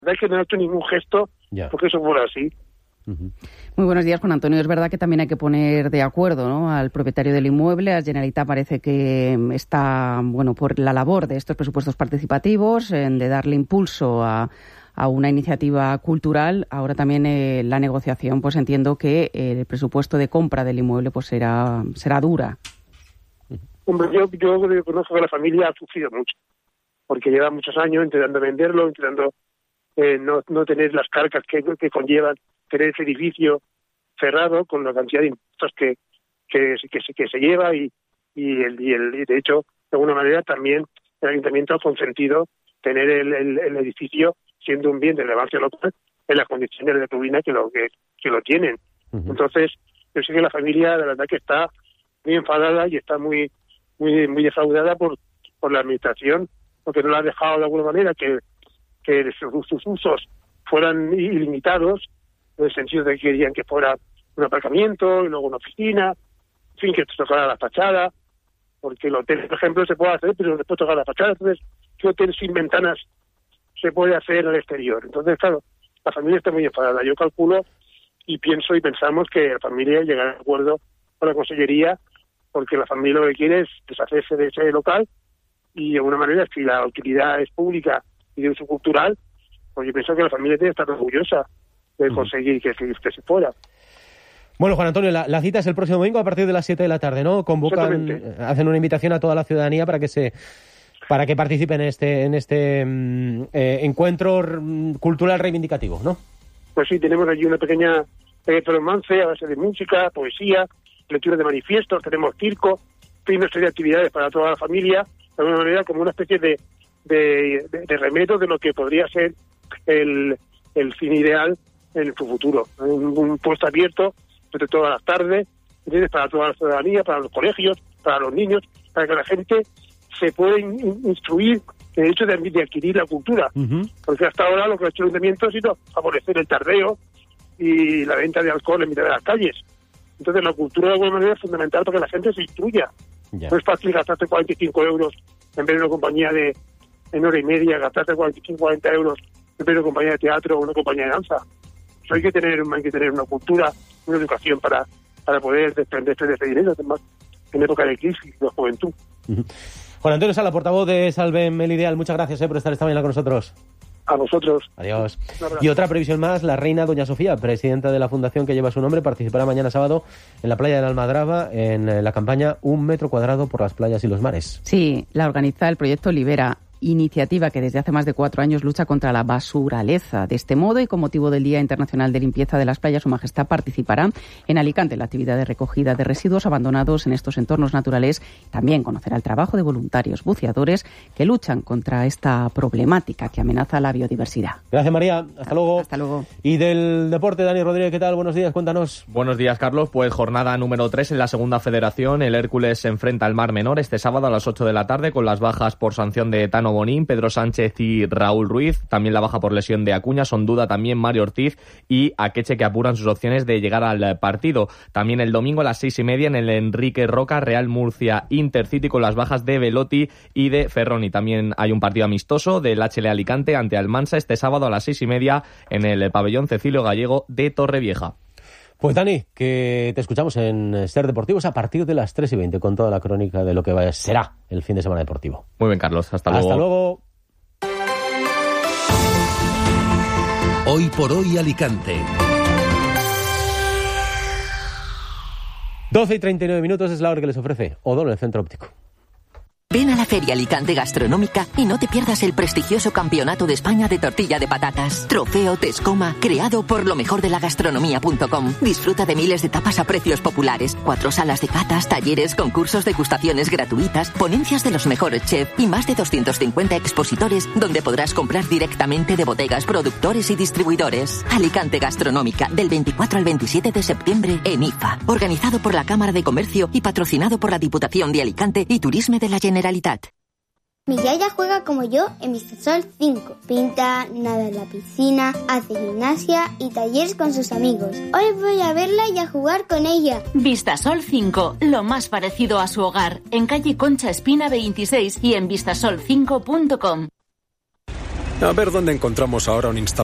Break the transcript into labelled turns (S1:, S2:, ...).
S1: verdad es que no ha hecho ningún gesto porque eso fuera así.
S2: Muy buenos días, Juan Antonio. Es verdad que también hay que poner de acuerdo, ¿no?, al propietario del inmueble. La Generalitat parece que está, por la labor de estos presupuestos participativos, de darle impulso a una iniciativa cultural. Ahora también la negociación, pues entiendo que el presupuesto de compra del inmueble pues será dura.
S1: Hombre, yo conozco que la familia ha sufrido mucho, porque lleva muchos años intentando venderlo, intentando no tener las cargas que conllevan tener ese edificio cerrado con la cantidad de impuestos que se lleva y de hecho, de alguna manera también el ayuntamiento ha consentido tener el edificio siendo un bien de relevancia local en las condiciones de ruina que lo tienen. Entonces, yo sé que la familia, de verdad que está muy enfadada y está muy muy defraudada por la administración, porque no la ha dejado de alguna manera que sus usos fueran ilimitados, en el sentido de que querían que fuera un aparcamiento y luego una oficina, en fin, que tocara la fachada, porque el hotel, por ejemplo, se puede hacer, pero no se puede tocar la fachada. Entonces, ¿qué hotel sin ventanas se puede hacer al exterior? Entonces, claro, la familia está muy enfadada. Yo calculo y pensamos que la familia llegará a acuerdo con la Consellería, porque la familia lo que quiere es deshacerse de ese local y de alguna manera, si la utilidad es pública y de uso cultural, pues yo pienso que la familia tiene que estar orgullosa de conseguir que se fuera.
S3: Bueno, Juan Antonio, la cita es el próximo domingo a partir de las 7 de la tarde, ¿no? Hacen una invitación a toda la ciudadanía para que participen en este encuentro cultural reivindicativo, ¿no?
S1: Pues sí, tenemos allí una pequeña romance a base de música, poesía, lectura de manifiestos, tenemos circo, una serie de actividades para toda la familia, de alguna manera como una especie de remedio de lo que podría ser el fin ideal en su futuro. Un puesto abierto durante todas las tardes, para toda la ciudadanía, para los colegios, para los niños, para que la gente se pueda instruir en el hecho de adquirir la cultura. Porque hasta ahora lo que ha hecho el ayuntamiento ha sido favorecer el tardeo y la venta de alcohol en mitad de las calles. Entonces la cultura de alguna manera es fundamental para que la gente se instruya. No es fácil gastarte 45 euros en ver una compañía en hora y media, gastarte 45-40 euros en ver una compañía de teatro o una compañía de danza. Eso hay que tener una cultura, una educación para poder desprenderse de ese dinero, además en época de crisis de juventud.
S3: Juan Antonio Sala, portavoz de Salvem el Ideal, muchas gracias por estar esta mañana con nosotros.
S1: A vosotros.
S3: Adiós. Y otra previsión más, la reina Doña Sofía, presidenta de la fundación que lleva su nombre, participará mañana sábado en la playa de la Almadraba en la campaña 1 metro cuadrado por las playas y los mares.
S2: Sí, la organiza el proyecto Libera, iniciativa que desde hace más de 4 años lucha contra la basuraleza. De este modo, y con motivo del Día Internacional de Limpieza de las Playas, Su Majestad participará en Alicante en la actividad de recogida de residuos abandonados en estos entornos naturales. También conocerá el trabajo de voluntarios buceadores que luchan contra esta problemática que amenaza la biodiversidad.
S3: Gracias, María. Hasta luego.
S2: Hasta luego.
S3: Y del deporte, Dani Rodríguez, ¿qué tal? Buenos días, cuéntanos.
S4: Buenos días, Carlos. Pues jornada número 3 en la segunda federación. El Hércules se enfrenta al Mar Menor este sábado a las 8 de la tarde con las bajas por sanción de Tano Bonín, Pedro Sánchez y Raúl Ruiz. También la baja por lesión de Acuña, son duda también Mario Ortiz y Akeche, que apuran sus opciones de llegar al partido. También el domingo a las 6:30 en el Enrique Roca, Real Murcia Intercity, con las bajas de Velotti y de Ferroni. También hay un partido amistoso del HL Alicante ante Almansa este sábado a las 6:30 en el pabellón Cecilio Gallego de Torrevieja.
S3: Pues Dani, que te escuchamos en Ser Deportivos a partir de las 3:20 con toda la crónica de lo que será el fin de semana deportivo.
S4: Muy bien, Carlos. Hasta luego.
S3: Hasta luego.
S5: Hoy por hoy Alicante.
S3: 12:39 es la hora que les ofrece O'Donnell, el centro óptico.
S6: Ven a la Feria Alicante Gastronómica y no te pierdas el prestigioso Campeonato de España de Tortilla de Patatas. Trofeo Tescoma, creado por lo mejor de la gastronomía.com. Disfruta de miles de tapas a precios populares, 4 salas de catas, talleres, concursos, degustaciones gratuitas, ponencias de los mejores chefs y más de 250 expositores donde podrás comprar directamente de bodegas, productores y distribuidores. Alicante Gastronómica, del 24 al 27 de septiembre en IFA. Organizado por la Cámara de Comercio y patrocinado por la Diputación de Alicante y Turisme de la Generalitat.
S7: Mi yaya juega como yo en Vistasol 5. Pinta, nada en la piscina, hace gimnasia y talleres con sus amigos. Hoy voy a verla y a jugar con ella.
S8: Vistasol 5, lo más parecido a su hogar. En calle Concha Espina 26 y en vistasol5.com.
S9: A ver dónde encontramos ahora un instalador